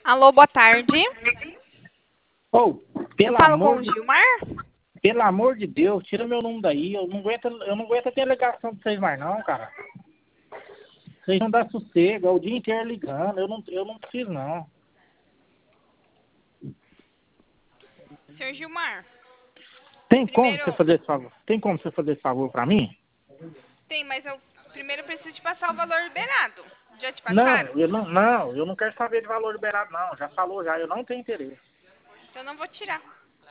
Alô, boa tarde. Ô, Eu falo com o Gilmar? pelo amor de Deus, tira meu número daí. Eu não aguento ter ligação de vocês mais não, cara. Vocês não dão sossego, é o dia inteiro ligando. Eu não preciso não. Senhor Gilmar, Tem como você primeiro fazer esse favor? Tem como você fazer esse favor pra mim? tem, mas eu primeiro preciso te passar o valor liberado. Já te Não, passaram? eu não quero saber de valor liberado não. Já falou já, eu não tenho interesse. Então eu não vou tirar.